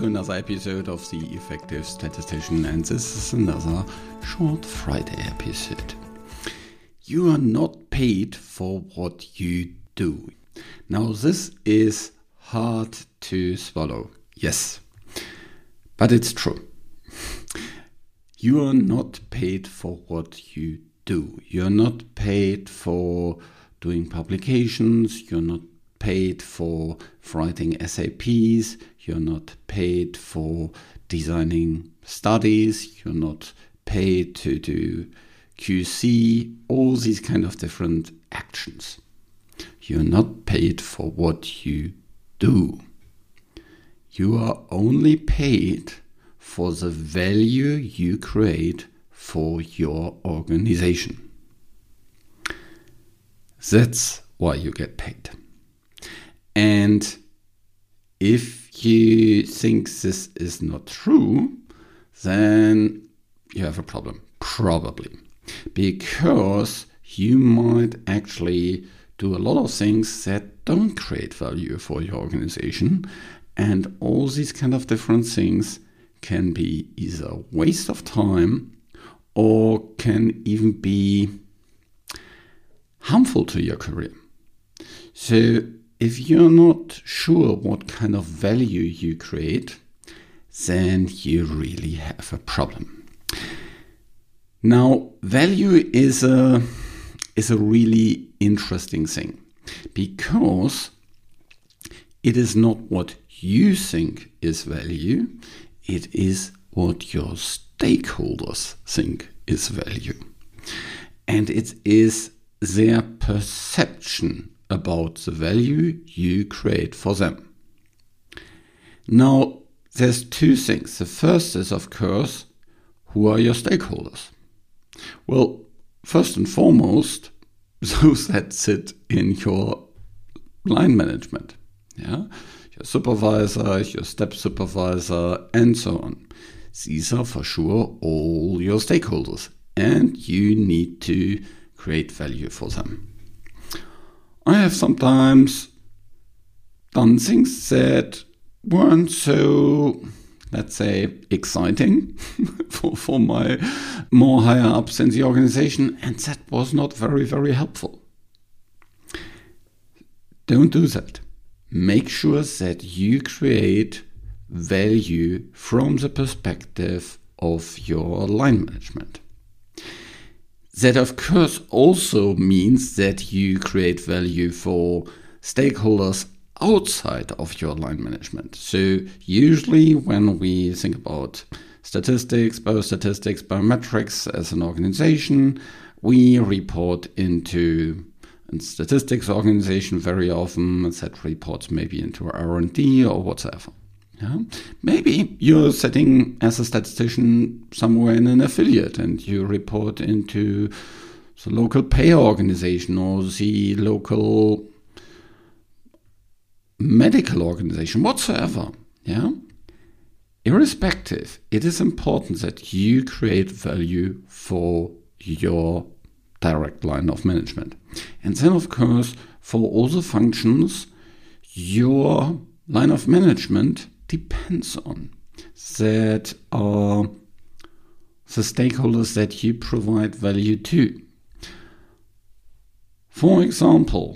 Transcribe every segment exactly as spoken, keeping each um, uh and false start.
to another episode of The Effective Statistician, and this is another short Friday episode. You are not paid for what you do. Now this is hard to swallow, yes, but it's true. You are not paid for what you do. You're not paid for doing publications, you're not paid for writing S A Ps, you're not paid for designing studies, you're not paid to do Q C, all these kind of different actions. You're not paid for what you do. You are only paid for the value you create for your organization. That's why you get paid. And if you think this is not true, then you have a problem, probably. Because you might actually do a lot of things that don't create value for your organization. And all these kind of different things can be either a waste of time or can even be harmful to your career. So if you're not sure what kind of value you create, then you really have a problem. Now, value is a, is a really interesting thing because it is not what you think is value, it is what your stakeholders think is value. And it is their perception about the value you create for them. Now, there's two things. The first is, of course, who are your stakeholders? Well, first and foremost, those that sit in your line management. Yeah, your supervisor, your step supervisor, and so on. These are for sure all your stakeholders, and you need to create value for them. I have sometimes done things that weren't so, let's say, exciting for, for my more higher ups in the organization, and that was not very, very helpful. Don't do that. Make sure that you create value from the perspective of your line management. That, of course, also means that you create value for stakeholders outside of your line management. So usually when we think about statistics, biostatistics, biometrics as an organization, we report into a statistics organization very often that reports maybe into R and D or whatever. Yeah? Maybe you're sitting as a statistician somewhere in an affiliate and you report into the local payer organization or the local medical organization, whatsoever. Yeah? Irrespective, it is important that you create value for your direct line of management. And then, of course, for all the functions, your line of management depends on, that are the stakeholders that you provide value to. For example,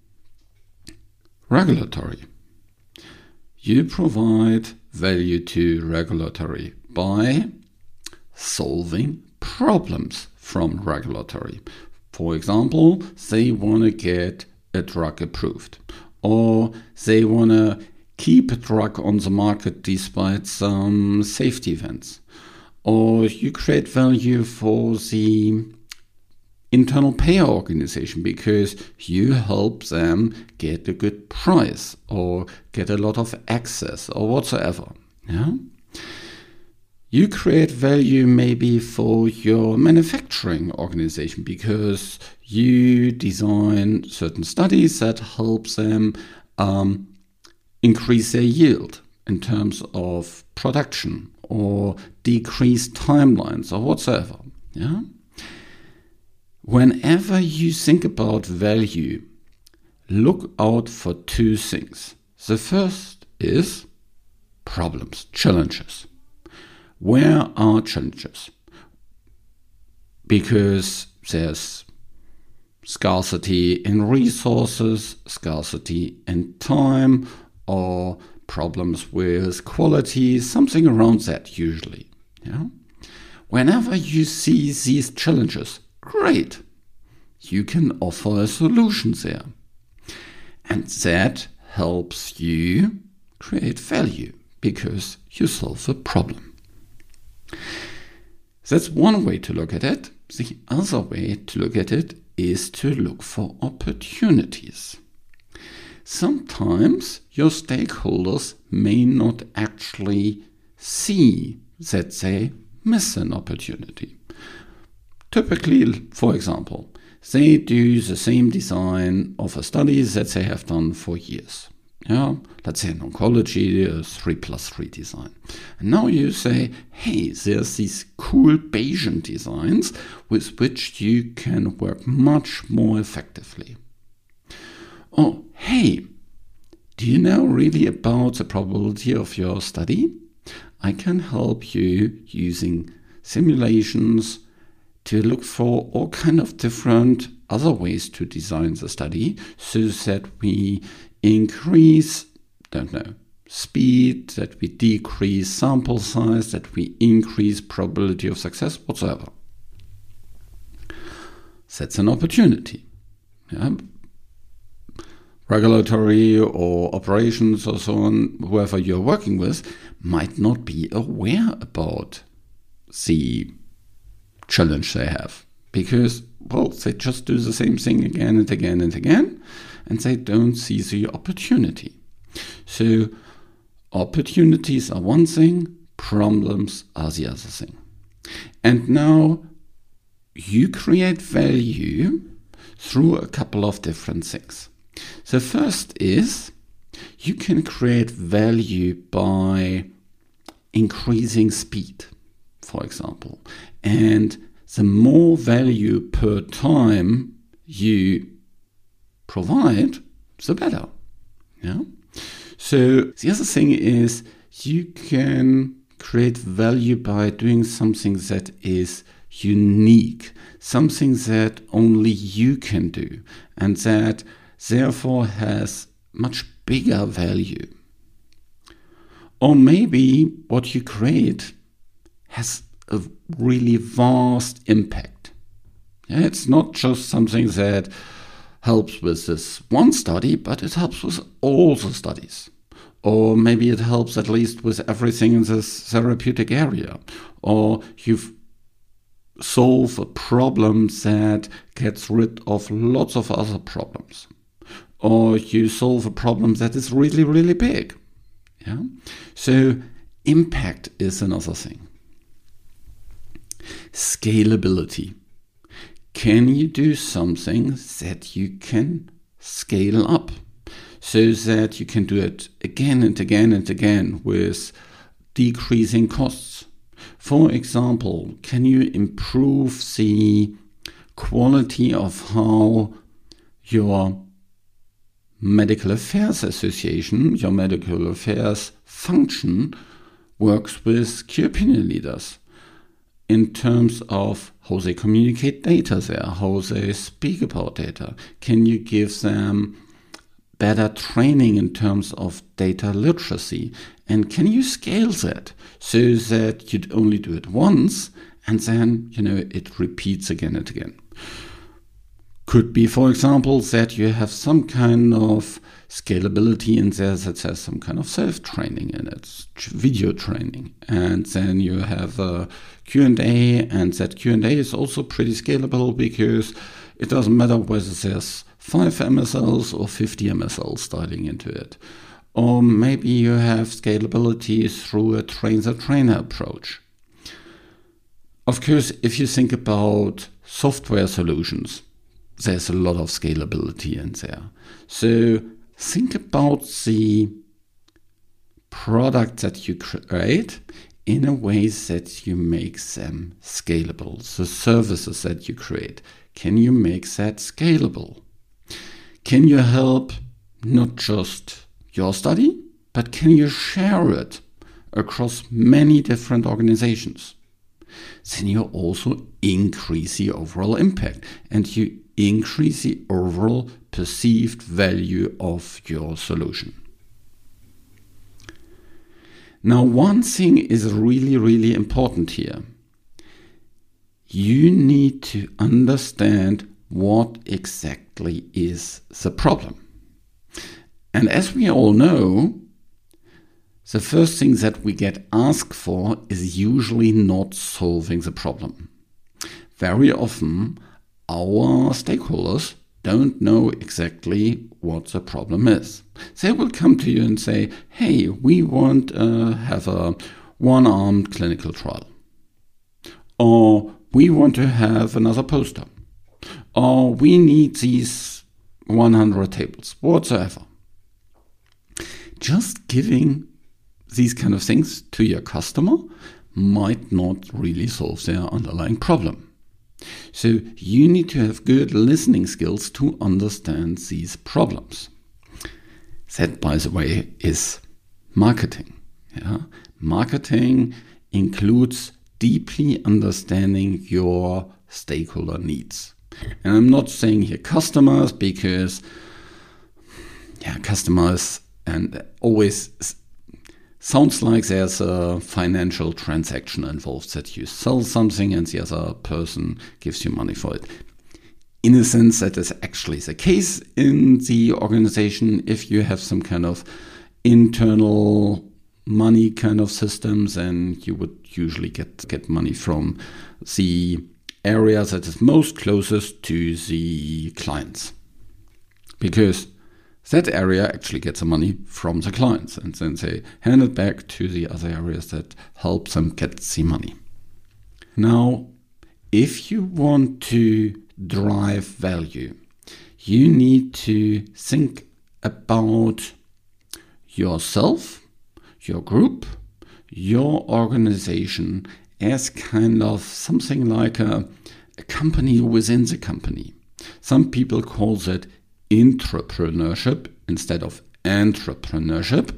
regulatory. You provide value to regulatory by solving problems from regulatory. For example, they want to get a drug approved, or they want to keep a drug on the market despite some safety events. Or you create value for the internal payer organization because you help them get a good price or get a lot of access or whatsoever. Yeah? You create value maybe for your manufacturing organization because you design certain studies that help them um, increase their yield in terms of production or decrease timelines or whatsoever. Yeah? Whenever you think about value, look out for two things. The first is problems, challenges. Where are challenges? Because there's scarcity in resources, scarcity in time, or problems with quality, something around that usually. Yeah? Whenever you see these challenges, great, you can offer a solution there. And that helps you create value because you solve a problem. That's one way to look at it. The other way to look at it is to look for opportunities. Sometimes your stakeholders may not actually see that they miss an opportunity. Typically, for example, they do the same design of a study that they have done for years. Yeah, let's say in oncology, a three plus three design. And now you say, hey, there's these cool Bayesian designs with which you can work much more effectively. Oh, hey, do you know really about the probability of your study? I can help you using simulations to look for all kind of different other ways to design the study so that we increase, don't know, speed, that we decrease sample size, that we increase probability of success, whatsoever. That's an opportunity. Yeah? Regulatory or operations or so on, whoever you're working with, might not be aware about the challenge they have because, well, they just do the same thing again and again and again, and they don't see the opportunity. So opportunities are one thing, problems are the other thing. And now you create value through a couple of different things. The first is you can create value by increasing speed, for example. And the more value per time you provide, the better. Yeah. So the other thing is you can create value by doing something that is unique, something that only you can do, and that therefore has much bigger value. Or maybe what you create has a really vast impact. Yeah, it's not just something that helps with this one study, but it helps with all the studies. Or maybe it helps at least with everything in this therapeutic area. Or you've solved a problem that gets rid of lots of other problems. Or you solve a problem that is really, really big. Yeah? So impact is another thing. Scalability. Can you do something that you can scale up so that you can do it again and again and again with decreasing costs? For example, can you improve the quality of how your medical affairs association, your medical affairs function works with key opinion leaders in terms of how they communicate data there, how they speak about data? Can you give them better training in terms of data literacy? And can you scale that so that you'd only do it once and then, you know, it repeats again and again? Could be, for example, that you have some kind of scalability in there that has some kind of self-training in it, video training. And then you have a Q and A, and that Q and A is also pretty scalable because it doesn't matter whether there's five M S Ls or fifty M S Ls styling into it. Or maybe you have scalability through a train-the-trainer approach. Of course, if you think about software solutions, there's a lot of scalability in there. So think about the product that you create in a way that you make them scalable. The services that you create, can you make that scalable? Can you help not just your study, but can you share it across many different organizations, then you also increase the overall impact and you increase the overall perceived value of your solution. Now, one thing is really, really important here. You need to understand what exactly is the problem. And as we all know, the first thing that we get asked for is usually not solving the problem. Very often, our stakeholders don't know exactly what the problem is. They will come to you and say, hey, we want to uh, have a one-armed clinical trial. Or we want to have another poster. Or we need these one hundred tables, whatsoever. Just giving these kind of things to your customer might not really solve their underlying problem. So you need to have good listening skills to understand these problems. That, by the way, is marketing. Yeah? Marketing includes deeply understanding your stakeholder needs. And I'm not saying here customers, because yeah, customers and always sounds like there's a financial transaction involved, that you sell something and the other person gives you money for it. In a sense, that is actually the case in the organization. If you have some kind of internal money kind of systems, and you would usually get, get money from the area that is most closest to the clients. Because that area actually gets the money from the clients, and then they hand it back to the other areas that help them get the money. Now, if you want to drive value, you need to think about yourself, your group, your organization as kind of something like a, a company within the company. Some people call that intrapreneurship instead of entrepreneurship.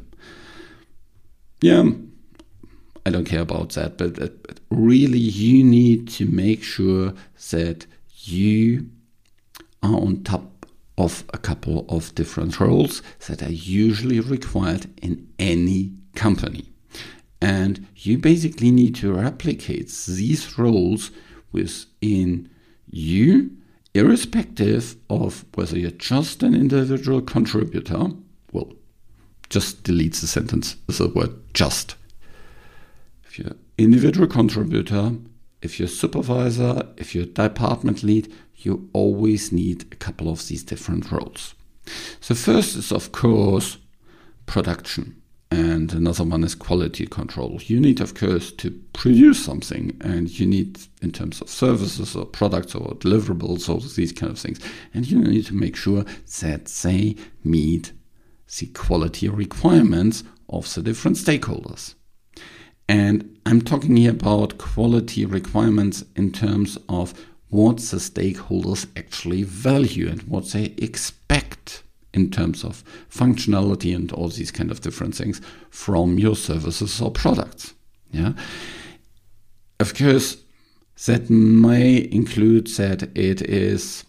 Yeah, I don't care about that, but, but really you need to make sure that you are on top of a couple of different roles that are usually required in any company. And you basically need to replicate these roles within you, irrespective of whether you're just an individual contributor. Well, just delete the sentence, the word just. If you're individual contributor, if you're supervisor, if you're department lead, you always need a couple of these different roles. The first is, of course, production. And another one is quality control. You need, of course, to produce something, and you need, in terms of services or products or deliverables or these kind of things, and you need to make sure that they meet the quality requirements of the different stakeholders. And I'm talking here about quality requirements in terms of what the stakeholders actually value and what they expect in terms of functionality and all these kind of different things from your services or products. Yeah, of course, that may include that it is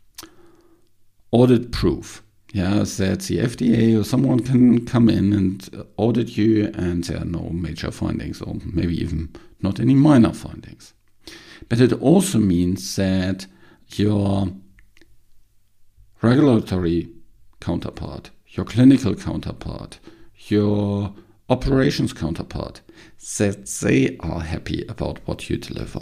audit proof. Yeah, that the F D A or someone can come in and audit you and there are no major findings, or maybe even not any minor findings. But it also means that your regulatory counterpart, your clinical counterpart, your operations counterpart, that they are happy about what you deliver.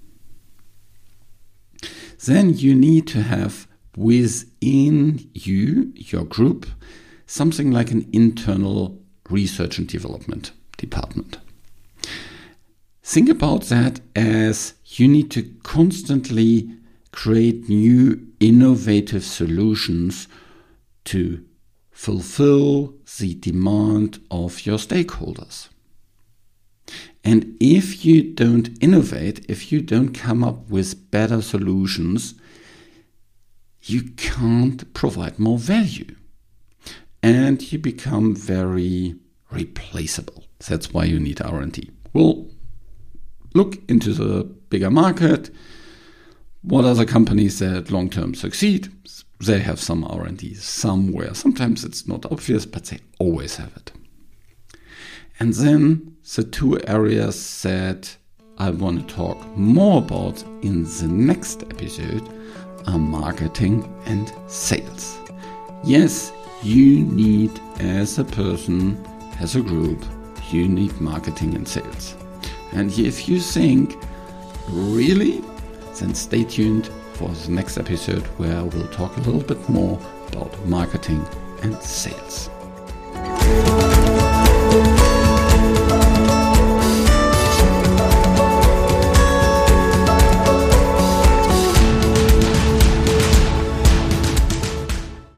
Then you need to have within you, your group, something like an internal research and development department. Think about that as you need to constantly create new innovative solutions to fulfill the demand of your stakeholders. And if you don't innovate, if you don't come up with better solutions, you can't provide more value. And you become very replaceable. That's why you need R and D. We'll look into the bigger market. What are the companies that long-term succeed? They have some R and D somewhere. Sometimes it's not obvious, but they always have it. And then the two areas that I want to talk more about in the next episode are marketing and sales. Yes, you need, as a person, as a group, you need marketing and sales. And if you think, really, then stay tuned for the next episode where we'll talk a little bit more about marketing and sales.